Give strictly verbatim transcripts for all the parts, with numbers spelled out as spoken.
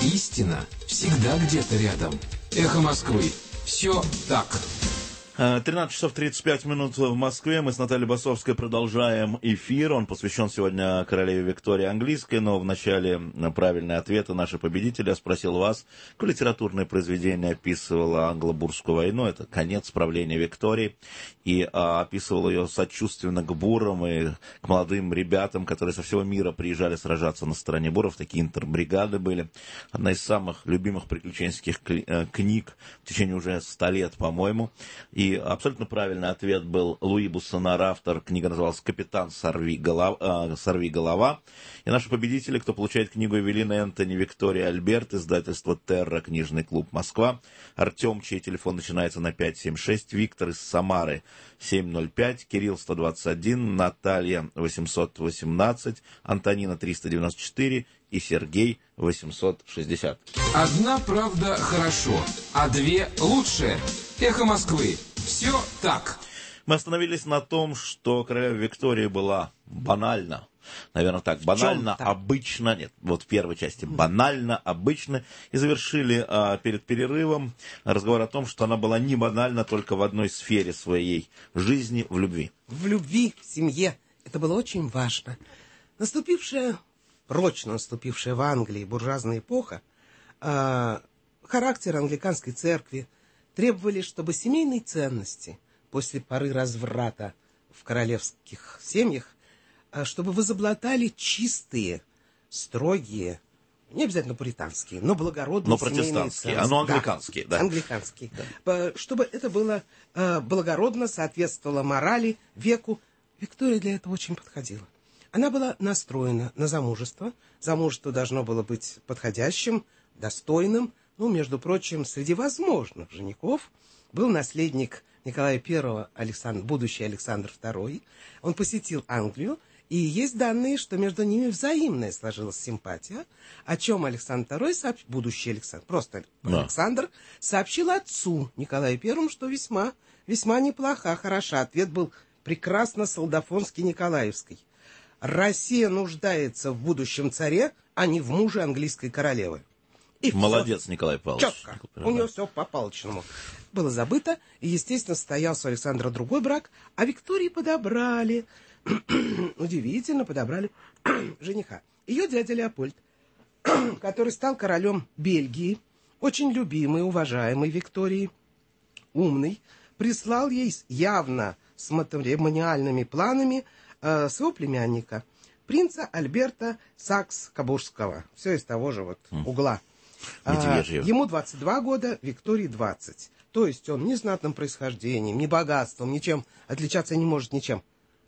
Истина всегда где-то рядом. Эхо Москвы. Все так. тринадцать часов тридцать пять минут в Москве. Мы с Натальей Басовской продолжаем эфир. Он посвящен сегодня королеве Виктории Английской, но в начале правильные ответы наши победители. Я спросил вас, какое литературное произведение описывало Англо-Бурскую войну. Это конец правления Виктории. И а, описывал ее сочувственно к бурам и к молодым ребятам, которые со всего мира приезжали сражаться на стороне буров. Такие интербригады были. Одна из самых любимых приключенческих книг в течение уже ста лет, по-моему. И абсолютно правильный ответ был Луи Буссонар, автор. Книга называлась «Капитан Сорви голова». Сорви голова. И наши победители, кто получает книгу Эвелины Энтони, Виктория Альберт, издательство «Терра», книжный клуб «Москва». Артем, чей телефон начинается на пять семь шесть. Виктор из Самары семь ноль пять. Кирилл сто двадцать один. Наталья восемьсот восемнадцать. Антонина триста девяносто четыре. И Сергей восемьсот шестьдесят. Одна правда хорошо, а две лучше. Эхо Москвы. Все так. Мы остановились на том, что королева Виктория была банальна. Наверное, так, банально, обычно, нет, вот в первой части, банально, обычно, и завершили а, перед перерывом разговор о том, что она была не банальна только в одной сфере своей жизни, в любви. В любви, в семье, это было очень важно. Наступившая, прочно наступившая в Англии буржуазная эпоха, а, характер англиканской церкви требовали, чтобы семейные ценности после поры разврата в королевских семьях, чтобы возобладали чистые, строгие, не обязательно пуританские, но благородные но семейные протестантские, ценности. а ну англиканские, да. да. Англиканские. Да. Чтобы это было благородно, соответствовало морали, веку. Виктория для этого очень подходила. Она была настроена на замужество. Замужество должно было быть подходящим, достойным. Ну, между прочим, среди возможных женихов был наследник Николая Первого, Александр, будущий Александр Второй. Он посетил Англию, и есть данные, что между ними взаимная сложилась симпатия, о чем Александр Второй, сообщ... будущий Александр, просто да. Александр, сообщил отцу Николаю Первому, что весьма, весьма неплоха, хороша. Ответ был прекрасно солдафонский-николаевский. Россия нуждается в будущем царе, а не в муже английской королевы. И молодец, все. Николай Павлович. Четко. У него все по-палочному. Было забыто, и, естественно, состоялся у Александра другой брак, а Виктории подобрали, удивительно, подобрали жениха. Ее дядя Леопольд, который стал королем Бельгии, очень любимый, уважаемый Виктории, умный, прислал ей явно с матримониальными планами э, своего племянника, принца Альберта Сакс-Кобургского. Все из того же вот угла. А, ему двадцать два года, Виктории двадцать. То есть он ни знатным происхождением, ни богатством, ничем отличаться не может ничем.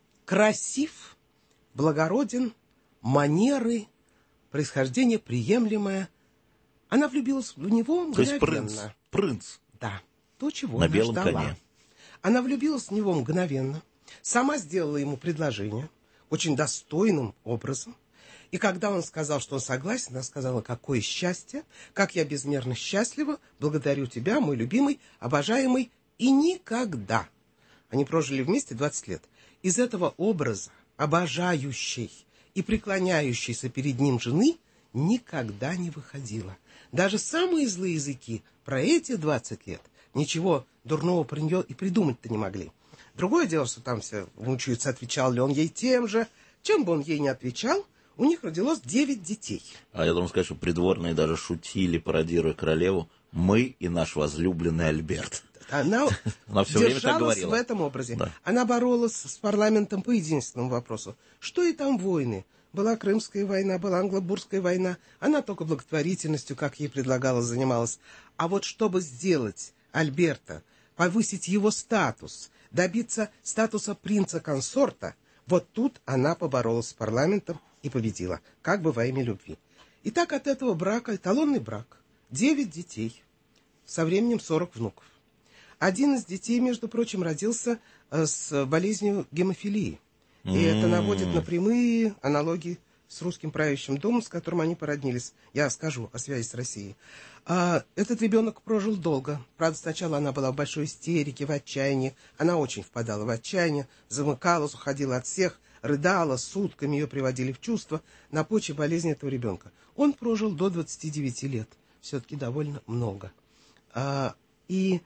Красив, благороден, манеры, происхождение приемлемое. Она влюбилась в него мгновенно. То есть принц, принц. Да, то, чего на она белом ждала. коне. Она влюбилась в него мгновенно. Сама сделала ему предложение, очень достойным образом. И когда он сказал, что он согласен, она сказала: какое счастье, как я безмерно счастлива, благодарю тебя, мой любимый, обожаемый, и никогда. Они прожили вместе двадцать лет. Из этого образа, обожающей и преклоняющейся перед ним жены, никогда не выходила. Даже самые злые языки про эти двадцать лет ничего дурного про нее и придумать-то не могли. Другое дело, что там все мучаются, отвечал ли он ей тем же. Чем бы он ей не отвечал, у них родилось девять детей. А я должен сказать, что придворные даже шутили, пародируя королеву: мы и наш возлюбленный Альберт. Она, Она все время так держалась говорила. в этом образе. Да. Она боролась с парламентом по единственному вопросу. Что и там войны? Была Крымская война, была Англо-Бурская война. Она только благотворительностью, как ей предлагалось, занималась. А вот чтобы сделать Альберта, повысить его статус, добиться статуса принца-консорта, вот тут она поборолась с парламентом и победила, как бы во имя любви. И так от этого брака, эталонный брак, девять детей, со временем сорок внуков. Один из детей, между прочим, родился с болезнью гемофилии. И mm. это наводит на прямые аналогии с русским правящим домом, с которым они породнились. Я скажу о связи с Россией. А, этот ребенок прожил долго. Правда, сначала она была в большой истерике, в отчаянии. Она очень впадала в отчаяние, замыкалась, уходила от всех, рыдала, сутками ее приводили в чувство на почве болезни этого ребенка. Он прожил до двадцати девяти лет, все-таки довольно много. А, и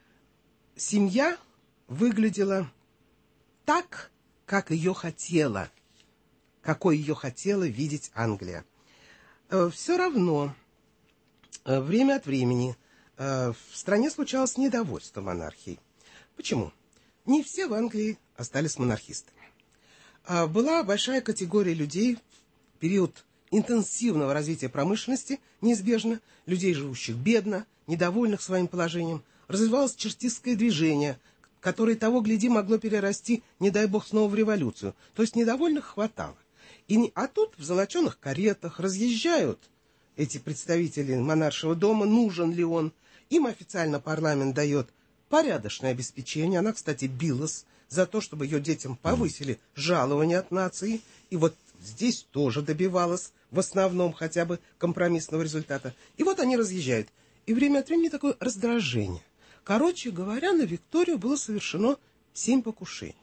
семья выглядела так, как ее хотела, какой ее хотела видеть Англия. Все равно время от времени в стране случалось недовольство монархией. Почему? Не все в Англии остались монархистами. Была большая категория людей в период интенсивного развития промышленности, неизбежно, людей, живущих бедно, недовольных своим положением, развивалось чертистское движение, которое, того гляди, могло перерасти, не дай бог, снова в революцию. То есть недовольных хватало. И не... А тут в золоченых каретах разъезжают эти представители монаршего дома, нужен ли он. Им официально парламент дает порядочное обеспечение. Она, кстати, билась за то, чтобы ее детям повысили жалование от нации. И вот здесь тоже добивалась в основном хотя бы компромиссного результата. И вот они разъезжают. И время от времени такое раздражение. Короче говоря, на Викторию было совершено семь покушений.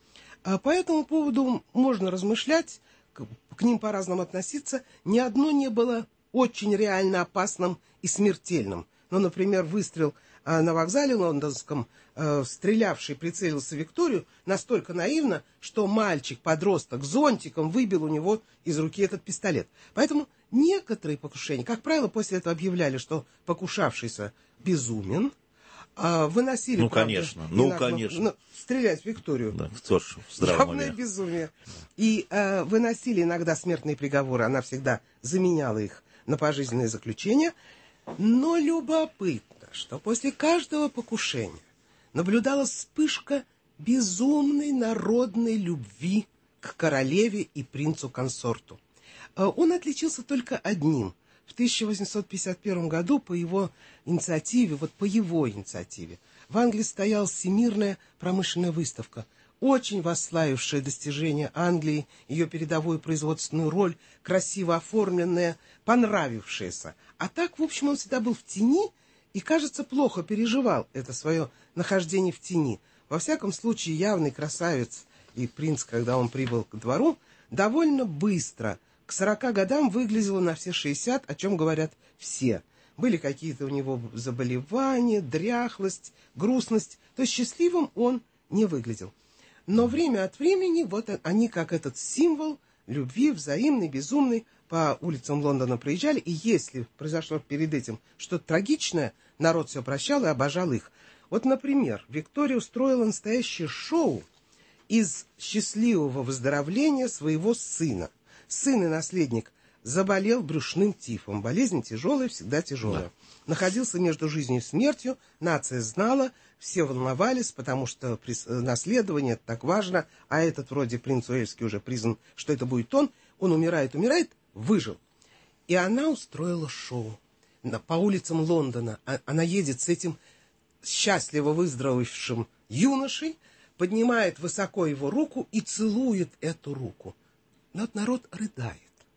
А по этому поводу можно размышлять, к, к ним по-разному относиться. Ни одно не было очень реально опасным и смертельным. Ну, например, выстрел а, на вокзале лондонском, а, стрелявший прицелился в Викторию настолько наивно, что мальчик-подросток с зонтиком выбил у него из руки этот пистолет. Поэтому некоторые покушения, как правило, после этого объявляли, что покушавшийся безумен, а, выносили, ну, правда, конечно, ну, иногда, конечно. Ну, стрелять в Викторию. Да, кто ж в здравом уме. Явное безумие. И а, выносили иногда смертные приговоры, она всегда заменяла их на пожизненное заключение. Но любопытно, что после каждого покушения наблюдалась вспышка безумной народной любви к королеве и принцу-консорту. Он отличился только одним. В тысяча восемьсот пятьдесят первом году по его инициативе, вот по его инициативе, в Англии стояла Всемирная промышленная выставка, очень восславившая достижения Англии, ее передовую производственную роль, красиво оформленная, понравившаяся. А так, в общем, он всегда был в тени и, кажется, плохо переживал это свое нахождение в тени. Во всяком случае, явный красавец и принц, когда он прибыл к двору, довольно быстро, к сорока годам выглядел на все шестьдесят, о чем говорят все. Были какие-то у него заболевания, дряхлость, грустность. То есть счастливым он не выглядел. Но время от времени вот они, как этот символ любви, взаимный, безумный, по улицам Лондона проезжали. И если произошло перед этим что-то трагичное, народ все прощал и обожал их. Вот, например, Виктория устроила настоящее шоу из счастливого выздоровления своего сына. Сын и наследник заболел брюшным тифом. Болезнь тяжелая, всегда тяжелая. Да. Находился между жизнью и смертью. Нация знала, все волновались, потому что наследование так важно. А этот вроде принц Уэльский уже признан, что это будет он. Он умирает, умирает, выжил. И она устроила шоу по улицам Лондона. Она едет с этим счастливо выздоровевшим юношей, поднимает высоко его руку и целует эту руку. Но вот народ рыдает.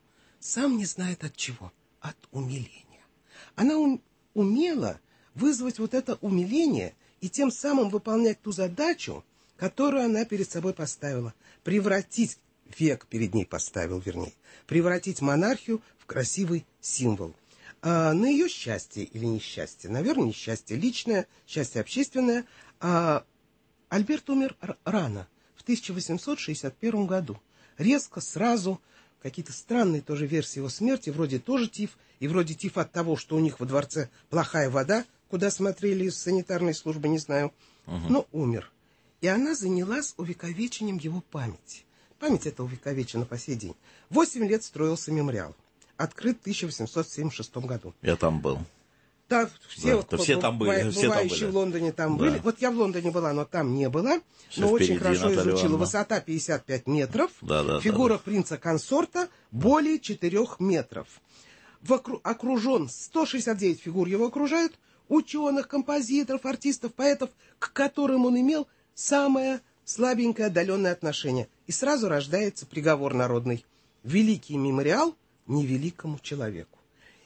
Сам не знает от чего. От умиления. Она ум, умела вызвать вот это умиление и тем самым выполнять ту задачу, которую она перед собой поставила. Превратить, век перед ней поставил, вернее, превратить монархию в красивый символ. А на ее счастье или несчастье, наверное, несчастье личное, счастье общественное, а Альберт умер рано, в тысяча восемьсот шестьдесят первом году. Резко, сразу, какие-то странные тоже версии его смерти, вроде тоже тиф, и вроде тиф от того, что у них во дворце плохая вода, куда смотрели из санитарной службы, не знаю, угу. Но умер. И она занялась увековечением его памяти. Память эта увековечена по сей день. Восемь лет строился мемориал, открыт в тысяча восемьсот семьдесят шестом году. Я там был. Да, все, да, вот, то все там были, все там были. В Лондоне там да. были. Вот я в Лондоне была, но там не была. Все но впереди, очень хорошо Наталья изучила. Ивановна. Высота пятьдесят пять метров. Да, да, фигура да, принца-консорта более четырёх метров. Вокруг, окружен сто шестьдесят девять фигур его окружают. Ученых, композиторов, артистов, поэтов, к которым он имел самое слабенькое отдаленное отношение. И сразу рождается приговор народный. Великий мемориал невеликому человеку.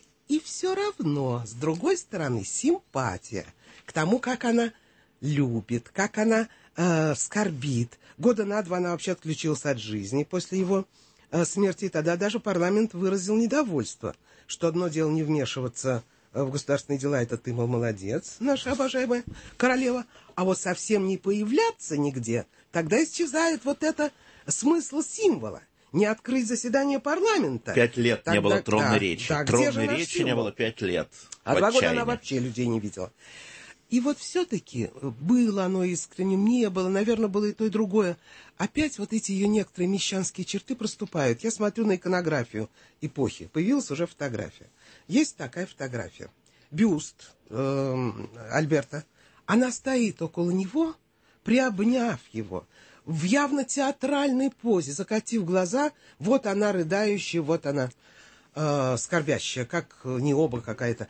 И все равно, с другой стороны, симпатия к тому, как она любит, как она э, скорбит. Года на два она вообще отключилась от жизни после его э, смерти. И тогда даже парламент выразил недовольство, что одно дело не вмешиваться в государственные дела, это ты, мол, молодец, наша обожаемая королева, а вот совсем не появляться нигде, тогда исчезает вот это смысл символа. Не открыть заседание парламента. Пять лет Тогда, не было тронной да, речи. Да, тронной речи не было пять лет. А два года она вообще людей не видела. И вот все-таки было оно искренним, не было, наверное, было и то, и другое. Опять вот эти ее некоторые мещанские черты проступают. Я смотрю на иконографию эпохи. Появилась уже фотография. Есть такая фотография. Бюст э, Альберта. Она стоит около него, приобняв его, в явно театральной позе, закатив глаза. Вот она рыдающая, вот она э, скорбящая, как не оба какая-то.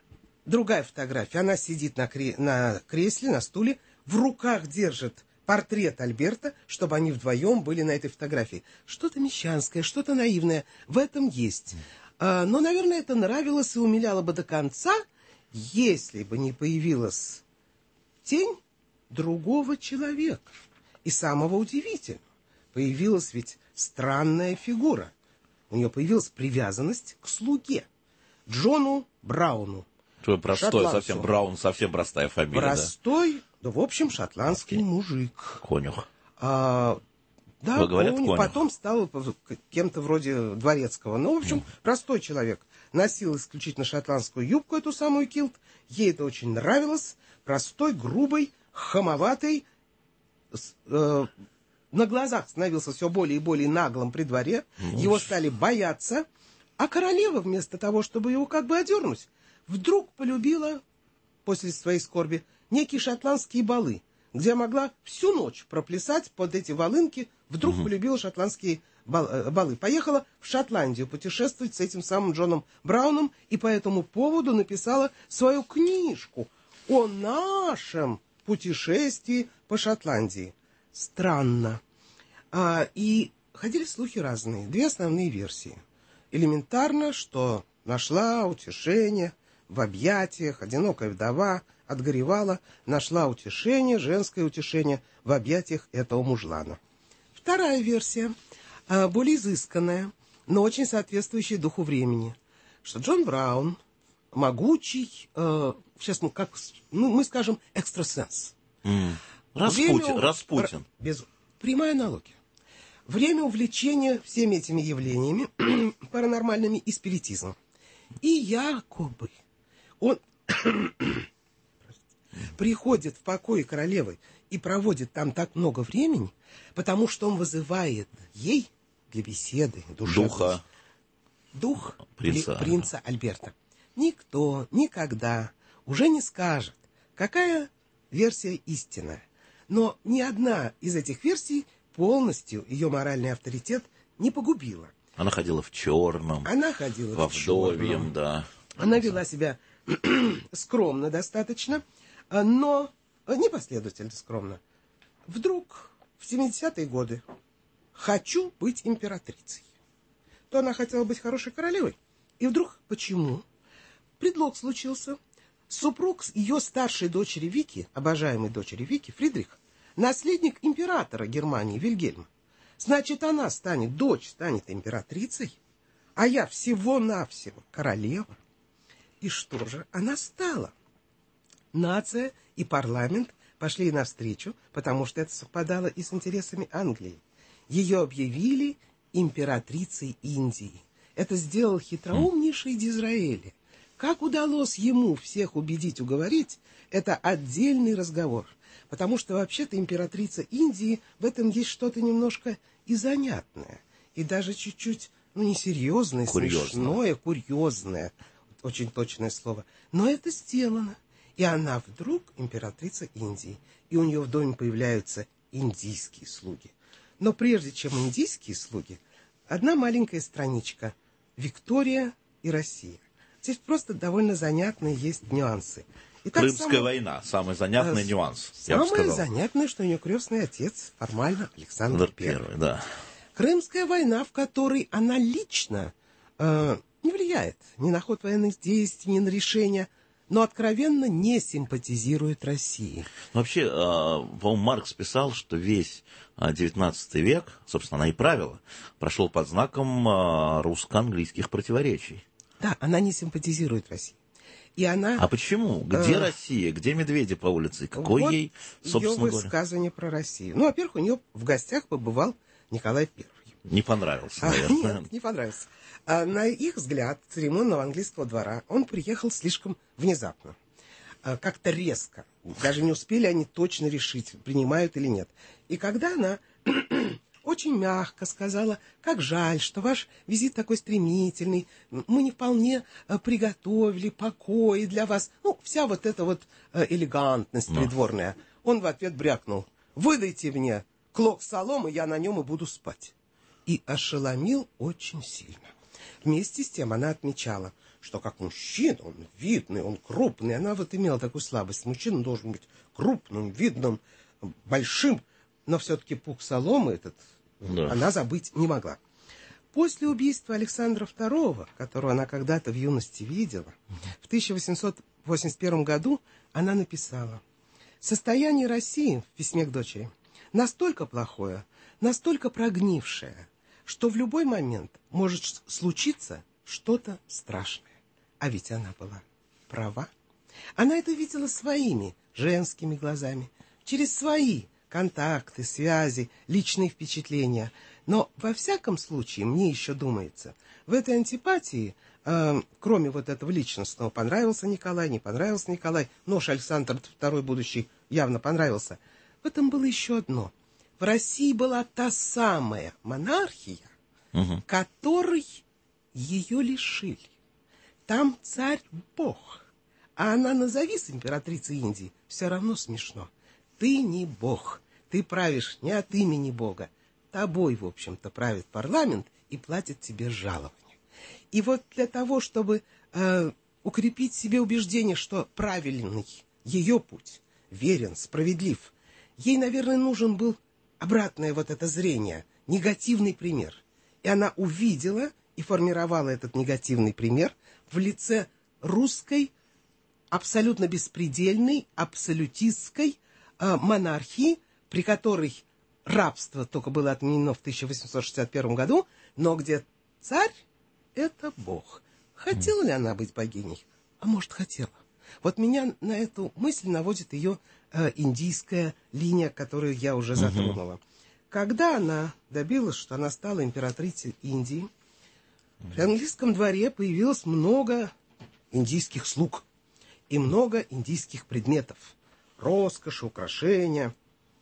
Другая фотография. Она сидит на, кре- на кресле, на стуле, в руках держит портрет Альберта, чтобы они вдвоем были на этой фотографии. Что-то мещанское, что-то наивное в этом есть. А, но, наверное, это нравилось и умиляло бы до конца, если бы не появилась тень другого человека. И самого удивительного. Появилась ведь странная фигура. У нее появилась привязанность к слуге. Джону Брауну. Твой простой, Шотландцу. совсем Браун, совсем простая фамилия. Простой, да, да в общем, шотландский Окей. мужик. Конюх. А, да, Вы говорят, конюх. конюх. Потом стал кем-то вроде дворецкого. Ну, в общем, простой человек. Носил исключительно шотландскую юбку, эту самую килт. Ей это очень нравилось. Простой, грубый, хамоватый. С, э, на глазах становился все более и более наглым при дворе. Ну, Его стали бояться. А королева, вместо того, чтобы его как бы одернуть, вдруг полюбила, после своей скорби, некие шотландские балы, где могла всю ночь проплясать под эти волынки. Вдруг угу. полюбила шотландские бал, балы. Поехала в Шотландию путешествовать с этим самым Джоном Брауном и по этому поводу написала свою книжку о нашем путешествии по Шотландии. Странно. А, и ходили слухи разные. Две основные версии. Элементарно, что нашла утешение в объятиях, одинокая вдова отгоревала, нашла утешение, женское утешение в объятиях этого мужлана. Вторая версия, более изысканная, но очень соответствующая духу времени, что Джон Браун могучий, э, сейчас мы как, ну, мы скажем, экстрасенс. Mm. Распутин, Время, Распутин. Без, прямая аналогия. Время увлечения всеми этими явлениями паранормальными и спиритизмом. И якобы он приходит в покой королевы и проводит там так много времени, потому что он вызывает ей для беседы душевной, духа дух принца. принца Альберта. Никто никогда уже не скажет, какая версия истинная. Но ни одна из этих версий полностью ее моральный авторитет не погубила. Она ходила в черном. Она ходила во в черном. вдовьем, да. Она вела себя скромно достаточно, но непоследовательно скромно. Вдруг в семидесятые годы хочу быть императрицей. То она хотела быть хорошей королевой. И вдруг почему? Предлог случился. Супруг ее старшей дочери Вики, обожаемой дочери Вики, Фридрих, наследник императора Германии Вильгельма. Значит, она станет, дочь станет императрицей, а я всего-навсего королева. И что же она стала? Нация и парламент пошли ей навстречу, потому что это совпадало и с интересами Англии. Ее объявили императрицей Индии. Это сделал хитроумнейший Дизраэли. Как удалось ему всех убедить, уговорить, это отдельный разговор. Потому что вообще-то императрица Индии, в этом есть что-то немножко и занятное. И даже чуть-чуть, ну, несерьезное, смешное, курьезное. Очень точное слово. Но это сделано. И она вдруг императрица Индии. И у нее в доме появляются индийские слуги. Но прежде чем индийские слуги, одна маленькая страничка. Виктория и Россия. Здесь просто довольно занятные есть нюансы. Итак, Крымская самое... война. Самый занятный э, нюанс. Самое занятное, что у нее крестный отец формально Александр Первый. Да. Крымская война, в которой она лично э, не влияет ни на ход военных действий, ни на решение. но откровенно не симпатизирует России. Вообще, по-моему, Маркс писал, что весь девятнадцатый век, собственно, она и правила, прошел под знаком русско-английских противоречий. Да, она не симпатизирует России. И она, а почему? Где э, Россия? Где медведи по улице? Какой вот ей, собственно ее говоря? высказывание про Россию. Ну, во-первых, у нее в гостях побывал Николай Первый. Не понравился, наверное. А, нет, не понравился. А, на их взгляд, церемонного английского двора, он приехал слишком внезапно. А, как-то резко. Даже не успели они точно решить, принимают или нет. И когда она очень мягко сказала, как жаль, что ваш визит такой стремительный, мы не вполне приготовили покои для вас. Ну, вся вот эта вот элегантность Но. придворная. Он в ответ брякнул: выдайте мне клок соломы, я на нем и буду спать. И ошеломил очень сильно. Вместе с тем она отмечала, что как мужчина, он видный, он крупный. Она вот имела такую слабость. Мужчина должен быть крупным, видным, большим. Но все-таки пук соломы этот да. она забыть не могла. После убийства Александра Второго, которого она когда-то в юности видела, в тысяча восемьсот восемьдесят первом году она написала: «Состояние России в письме к дочери настолько плохое, настолько прогнившее, что в любой момент может случиться что-то страшное». А ведь она была права. Она это видела своими женскими глазами, через свои контакты, связи, личные впечатления. Но во всяком случае, мне еще думается, в этой антипатии, э, кроме вот этого личностного, понравился Николай, не понравился Николай, но уж Александр Второй будущий явно понравился, в этом было еще одно. В России была та самая монархия, угу. которой ее лишили. Там царь Бог, а она назовись императрицей Индии, все равно смешно. Ты не бог, ты правишь не от имени Бога. Тобой, в общем-то, правит парламент и платит тебе жалование. И вот для того, чтобы э, укрепить в себе убеждение, что правильный ее путь, верен, справедлив, ей, наверное, нужен был обратное вот это зрение, негативный пример. И она увидела и формировала этот негативный пример в лице русской, абсолютно беспредельной, абсолютистской монархии, при которой рабство только было отменено в тысяча восемьсот шестьдесят первом году, но где царь — это бог. Хотела ли она быть богиней? А может, хотела. Вот меня на эту мысль наводит ее э, индийская линия, которую я уже затронула. Угу. Когда она добилась, что она стала императрицей Индии, угу. в английском дворе появилось много индийских слуг и много индийских предметов. Роскошь, украшения.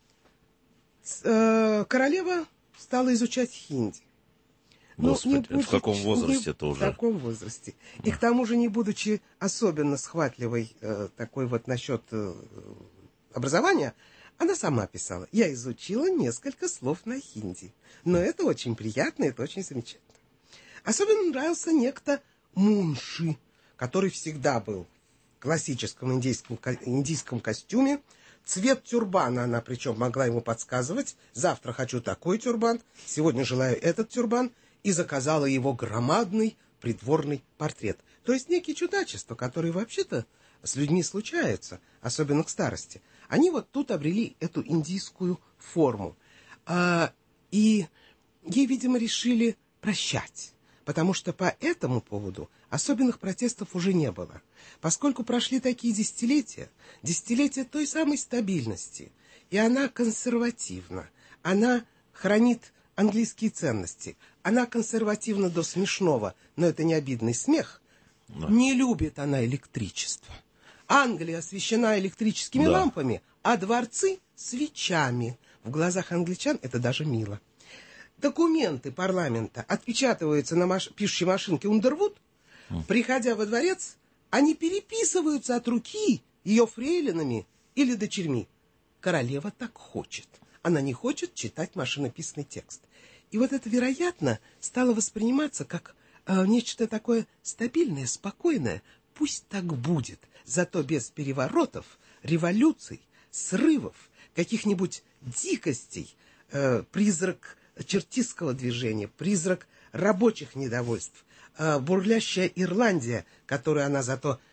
Королева стала изучать хинди. Господи, ну, не в каком возрасте это уже? В таком возрасте. И к тому же, не будучи особенно схватливой э, такой вот насчет э, образования, она сама писала: я изучила несколько слов на хинди. Но это очень приятно, это очень замечательно. Особенно нравился некто Мунши, который всегда был в классическом индийском, индийском костюме. Цвет тюрбана она причем могла ему подсказывать. Завтра хочу такой тюрбан, сегодня желаю этот тюрбан. И заказала его громадный придворный портрет. То есть некие чудачества, которые вообще-то с людьми случаются, особенно к старости. Они вот тут обрели эту индийскую форму. А, и ей, видимо, решили прощать. Потому что по этому поводу особенных протестов уже не было. Поскольку прошли такие десятилетия, десятилетия той самой стабильности, и она консервативна, она хранит английские ценности, она консервативна до смешного, но это не обидный смех, да. Не любит она электричество. Англия освещена электрическими да. лампами, а дворцы — свечами. В глазах англичан это даже мило. Документы парламента отпечатываются на маш... пишущей машинке Ундервуд. Mm. Приходя во дворец, они переписываются от руки ее фрейлинами или дочерьми. Королева так хочет. Она не хочет читать машинописный текст. И вот это, вероятно, стало восприниматься как э, нечто такое стабильное, спокойное. Пусть так будет, зато без переворотов, революций, срывов, каких-нибудь дикостей, э, призрак чертистского движения, призрак рабочих недовольств, э, бурлящая Ирландия, которую она зато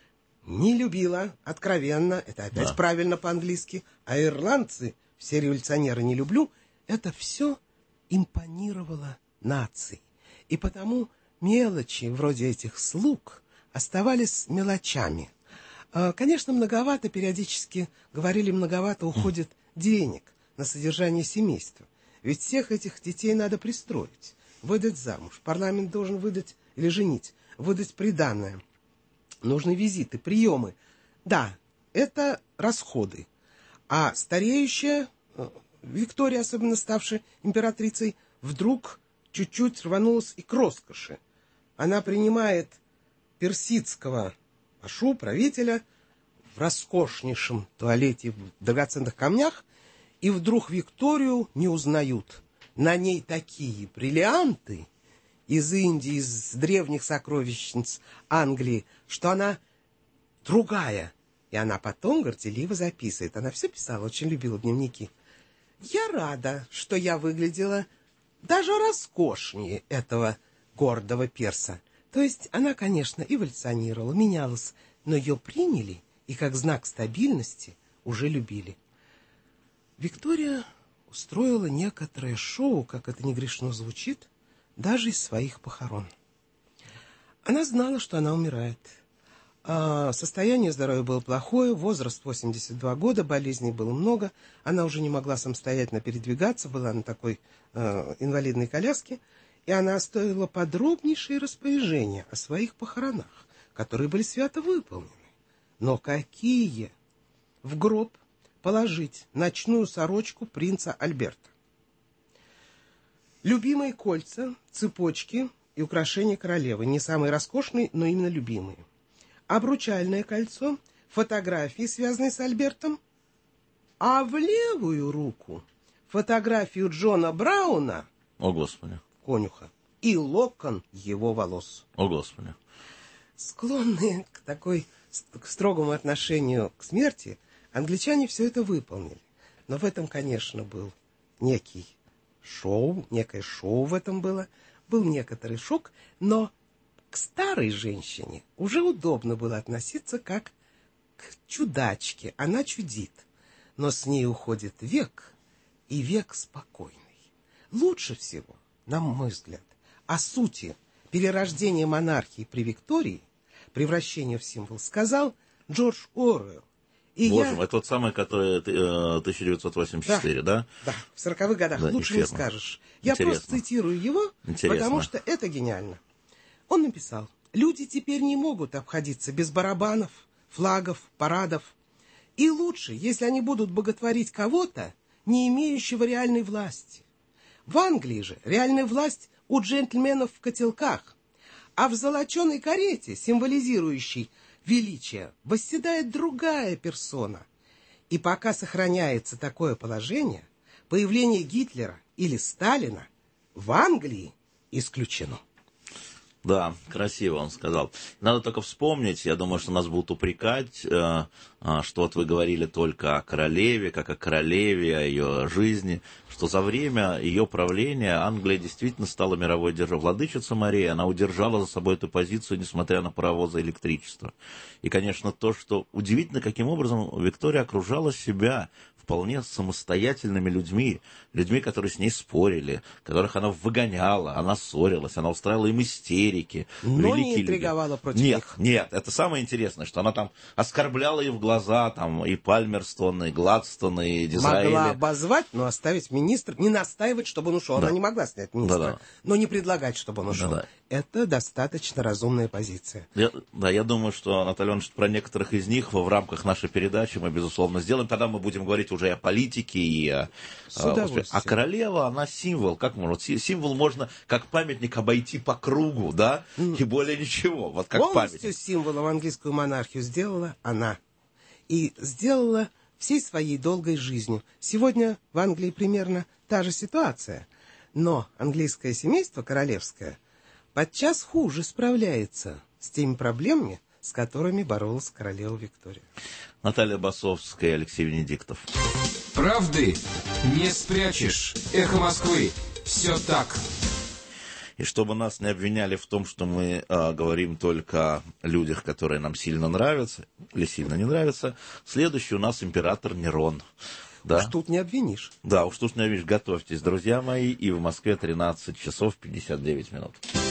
не любила откровенно, это опять Да. правильно по-английски, а ирландцы, все революционеры не люблю, это все импонировало нации. И потому мелочи вроде этих слуг оставались мелочами. А, Конечно, многовато, периодически говорили, многовато уходит денег на содержание семейства. Ведь всех этих детей надо пристроить, выдать замуж. Парламент должен выдать или женить, выдать приданое. Нужны визиты, приемы. Да, это расходы. А стареющая э, Виктория, особенно ставшая императрицей, вдруг чуть-чуть рванулась и к роскоши. Она принимает персидского пашу, правителя, в роскошнейшем туалете в драгоценных камнях, и вдруг Викторию не узнают. На ней такие бриллианты из Индии, из древних сокровищниц Англии, что она другая. И она потом горделиво записывает. Она все писала, очень любила дневники. Я рада, что я выглядела даже роскошнее этого гордого перса. То есть она, конечно, эволюционировала, менялась, но ее приняли и как знак стабильности уже любили. Виктория устроила некоторое шоу, как это не грешно звучит, даже из своих похорон. Она знала, что она умирает. А состояние здоровья было плохое, возраст восемьдесят два года, болезней было много, она уже не могла самостоятельно передвигаться, была на такой э, инвалидной коляске, и она оставила подробнейшие распоряжения о своих похоронах, которые были свято выполнены. Но какие? В гроб положить ночную сорочку принца Альберта, любимые кольца, цепочки и украшения королевы, не самые роскошные, но именно любимые. Обручальное кольцо, фотографии, связанные с Альбертом, а в левую руку фотографию Джона Брауна, О, Господи. конюха, и локон его волос. О, Господи. Склонные к такой к строгому отношению к смерти, англичане все это выполнили. Но в этом, конечно, был некий шоу, некое шоу в этом было, был некоторый шок, но к старой женщине уже удобно было относиться как к чудачке. Она чудит, но с ней уходит век, и век спокойный. Лучше всего, на мой взгляд, о сути перерождения монархии при Виктории, превращения в символ, сказал Джордж Оруэлл. И Боже я... мой, это тот самый, который э, тысяча девятьсот восемьдесят четыре, да? Да, да, в сороковых годах. Да, лучше не эфирно. скажешь. Я Интересно. просто цитирую его, Интересно. потому что это гениально. Он написал: люди теперь не могут обходиться без барабанов, флагов, парадов. И лучше, если они будут боготворить кого-то, не имеющего реальной власти. В Англии же реальная власть у джентльменов в котелках, а в золоченой карете, символизирующей величие, восседает другая персона. И пока сохраняется такое положение, появление Гитлера или Сталина в Англии исключено. Да, красиво он сказал. Надо только вспомнить, я думаю, что нас будут упрекать, э, э, что вот вы говорили только о королеве, как о королеве, о ее жизни, что за время ее правления Англия действительно стала мировой державой. Владычица Мария, она удержала за собой эту позицию, несмотря на паровозы и электричество. И, конечно, то, что удивительно, каким образом Виктория окружала себя вполне самостоятельными людьми, людьми, которые с ней спорили, которых она выгоняла, она ссорилась, она устраивала им истерики. Но великие не интриговала люди. против нет, них. Нет, это самое интересное, что она там оскорбляла и в глаза, там, и Пальмерстон, и Гладстон, и Дизраэли. Могла обозвать, но оставить министра, не настаивать, чтобы он ушел. Да. Она не могла снять министра, Да-да. но не предлагать, чтобы он ушел. Да-да. Это достаточно разумная позиция. Я, да, я думаю, что, Анатолий Иванович, про некоторых из них в рамках нашей передачи мы, безусловно, сделаем. Тогда мы будем говорить уже и о политике, и о... С о удовольствием. а королева, она символ. Как можно? Символ можно, как памятник, обойти по кругу, да? И более ничего. Вот как Полностью памятник. символом английскую монархию сделала она. И сделала всей своей долгой жизнью. Сегодня в Англии примерно та же ситуация. Но английское семейство королевское подчас хуже справляется с теми проблемами, с которыми боролась королева Виктория. Наталья Басовская и Алексей Венедиктов. Правды не спрячешь. Эхо Москвы. Все так. И чтобы нас не обвиняли в том, что мы а, говорим только о людях, которые нам сильно нравятся или сильно не нравятся, следующий у нас император Нерон. Да? Уж тут не обвинишь. Да, уж тут не обвинишь. Готовьтесь, друзья мои. И в Москве тринадцать часов пятьдесят девять минут.